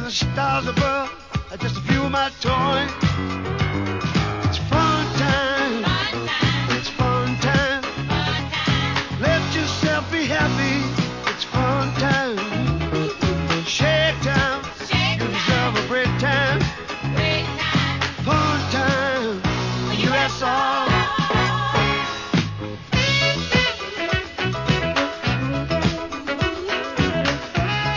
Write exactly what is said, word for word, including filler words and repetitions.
the stars above are just a few of my toys.